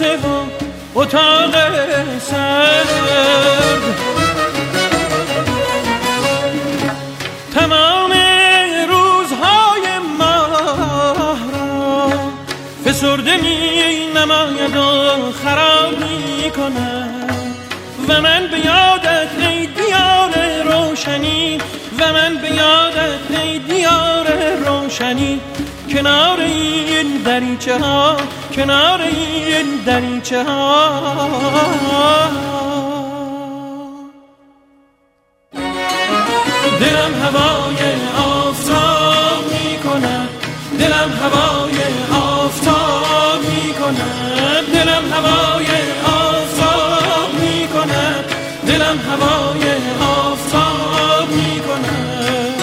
بسته و اتاق سرد، تمام روزهای ماه را فسرده می نماید و خراب می کند و من به یادت ای دیار روشنی، و من به یادت ای دیار روشنی، کنار این دریچه ها، کنار این دریچه ها. دلم هوای آفتاب می کند، دلم هوای آفتاب می کند، دلم هوای آفتاب می کند، دلم هوای آفتاب می کند.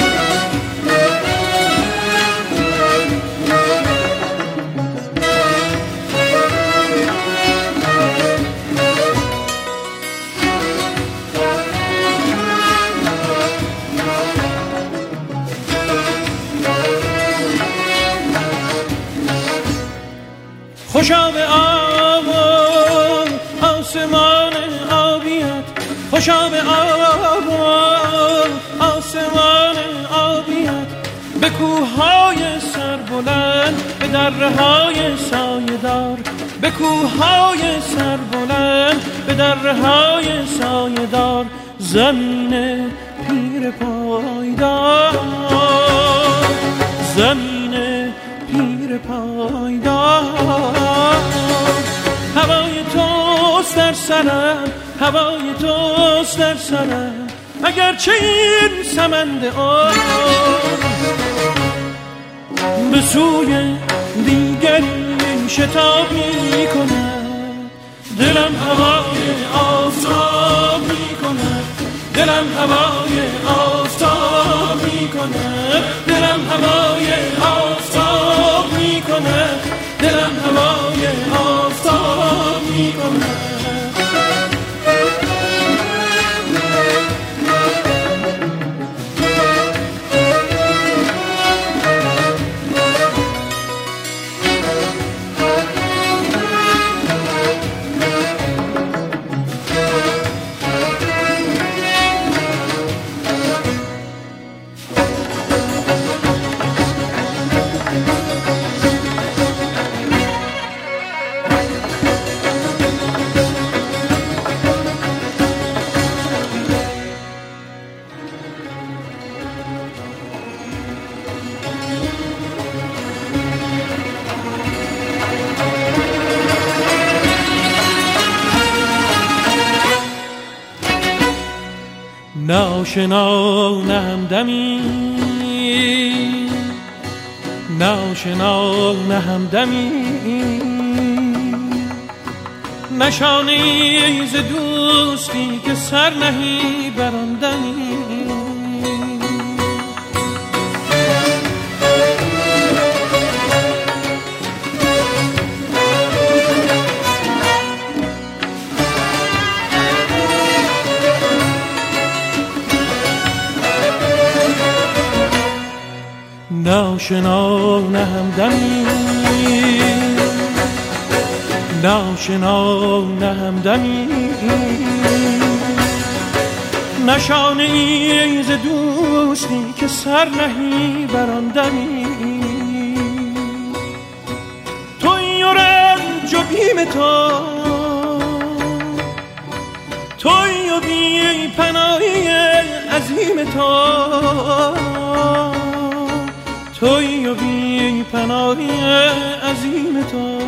خوشا به آب و آسمان آبیت، خوشا به آب و آسمان آبیت، به کوههای سربلند، به دره‌های سایه‌دار، به کوههای سربلند، به دره‌های سایه‌دار، زمین پیر پایدار، زمین پیر پایدار. هوای توست در سرم، هوای توست در سرم، اگرچه این سمند به سوی دیگری شتاب می کند. دلم هوای آفتاب می کند، دلم هوای آفتاب می کند، دلم هوای آفتاب می کند، دلم هوای آفتاب می کند. ناشنا نه همدمی، ناشنا نه همدمی، نشانی ز دوستی که سر نهی بر آن دمی. ناشنا نه همدمی، ناشنا نه همدمی، نشانه ای ز دوستی که سر نهی بر آن دمی. تویی و رنج و بیم تو، تویی و بی پناهی عظیم تو، تویی و بی پناهی عظیم تو.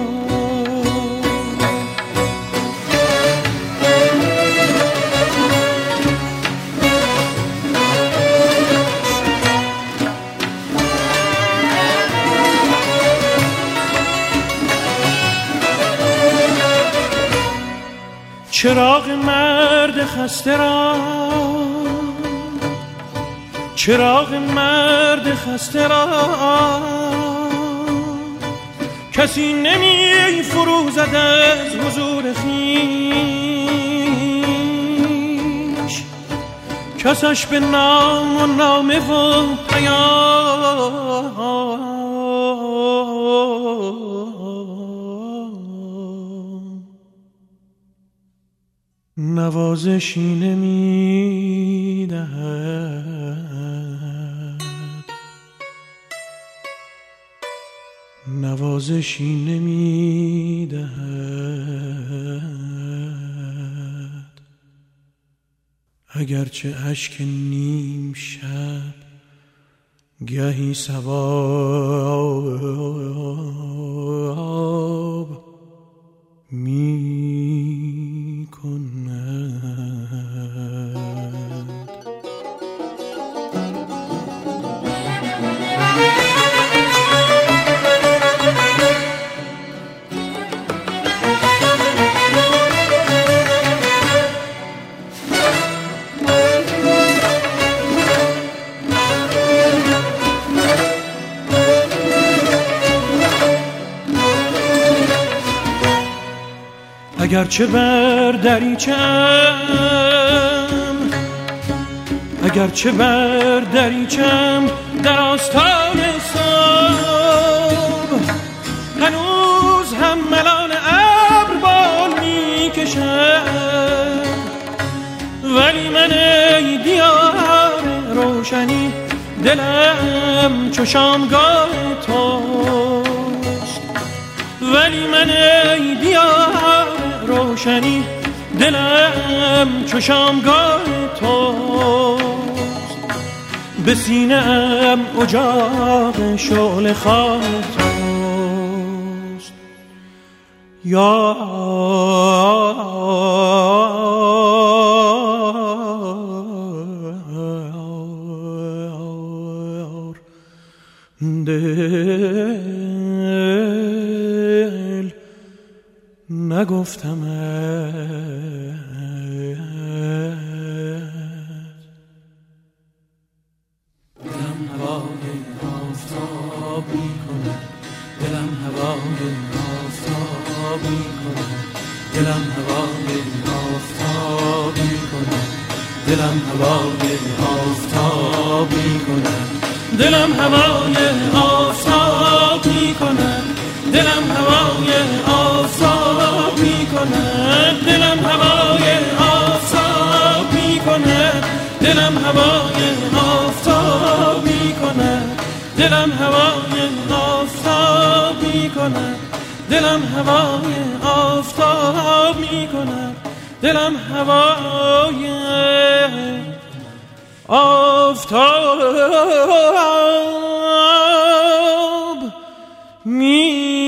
چراغ مرد خسته را، چراغ مرد خسته را کسی نمی فروزد از حضور خویش، کسش به نام و نامه و پیام نوازشی نمیدهد، نوازشی نمیدهد، اگرچه اشک نیم شب گهی ثواب می کند. اگرچه بر دریچم در آستان صبح هنوز هم ملال ابر بال می کشم، ولی من ای دیار روشنی دلم چو شامگاه توست، ولی من ای دیار روشنی دلم چو شامگاه توست، به سینه‌ام اجاق شعله خواه توست. دل نگفتم دلم هوای آفتاب می کند، دلم هوای آفتاب می کند، دلم هوای آفتاب می کند، دلم هوای آفتاب می کند، دلم هوای آفتاب می کند، دلم هوای آفتاب می کند، دلم هوای آفتاب می کند، دلم هوای آفتاب می کند، دلم هوای آفتاب می کند، دلم هوای آفتاب می کند، دلم هوای آفتاب می